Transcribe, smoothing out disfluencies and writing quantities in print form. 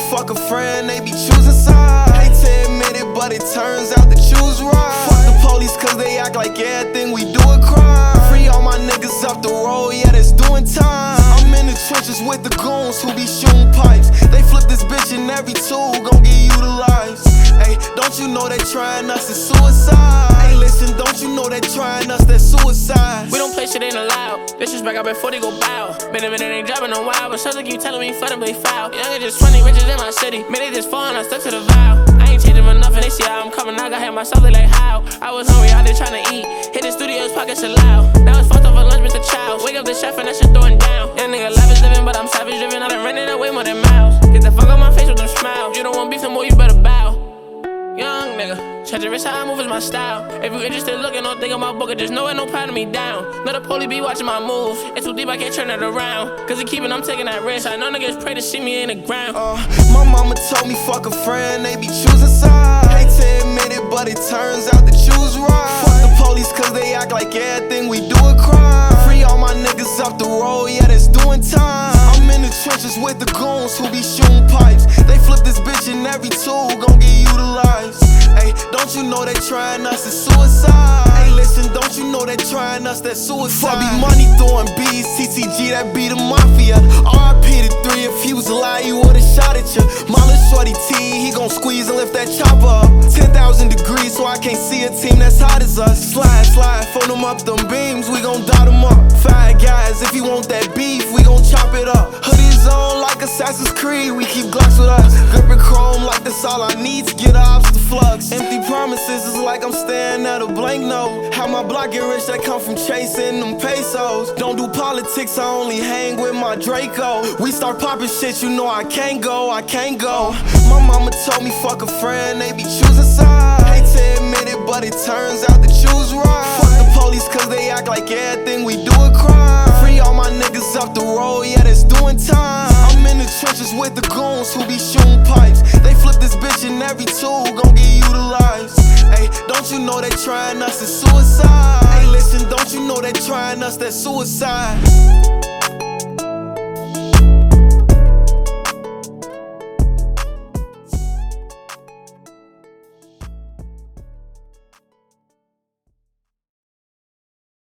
fuck a friend, they be choosing sides. Hate to admit it, but it turns out that you's right. Fuck the police cause they act like everything we do a crime. Free all my niggas up the road, yeah, that's doing time. I'm in the trenches with the goons who be shooting pipes. They flip this bitch and every tool gon' get utilized. Hey, don't you know they trying us, it's suicide. Hey, listen, don't you know they trying us, that's suicide. We don't play shit, ain't allowed. Disrespect out before they go bow. Been a minute, ain't dropping no wild, but something keep telling me for them, they foul. Young just 20, riches in my city. Man, they just falling, I stuck to the vow. I ain't changing for nothing, they see how I'm coming, I got hit myself, they like how. I was hungry, out there trying to eat. Hit the studio's pockets allowed. Now it's fucked up for lunch, Mr. Chow. Wake up the chef and that shit throwing down. Young nigga life is living, but I'm savage driven. I done rented away more than miles. Get the fuck out my face with them smiles. You don't want beef no more, you better bow. Young nigga, check the wrist, how I move is my style. If you interested, looking, don't think about booking, just know it, no patting me down. Know the police be watching my move. It's too deep, I can't turn it around. Cause it keeping, I'm taking that risk. I know niggas pray to see me in the ground. My mama told me fuck a friend, they be choosing sides. Hate to admit it, but it turns out that you's right. Fuck the police cause they act like everything we do a crime. Free all my niggas up the road, yeah, that's doing time. I'm in the trenches with the goons who be shooting pipes. They flip this bitch and every tool gon' get utilized. Hey, don't you know they trying us, it's suicide. Hey, listen, don't you know they trying us, that's suicide. Fuck be money throwing bees, TTG, that be the mafia. RIP to 3, if he was alive, he would've shot at you. Mama shorty T, he gon' squeeze and lift that chopper up. 10,000 degrees, so I can't see a team that's hot as us. Slide, slide, phone them up, them beams, we gon' dot them up. 5 guys, if you want that beef, we gon' chop it up. Hoodies on like Assassin's Creed, we keep Glocks with us. Gripping chrome like that's all I need to get ops the flux. Empty promises is like I'm staring at a blank note. How my block get rich, that come from chasing them pesos. Don't do politics, I only hang with my Draco. We start popping shit, you know I can't go, I can't go. My mama told me fuck a friend, they be choosing sides. Hate to admit it, but it turns out that you's right. Fuck the police cause they act like everything we do a crime. Free all my niggas up the road, yeah, that's doing time. I'm in the trenches with the goons who be shooting pipes. They flip this bitch and every tool gon' get utilized. Hey, don't you know they trying us, it's suicide. Hey, listen, don't you know they trying us, that's suicide.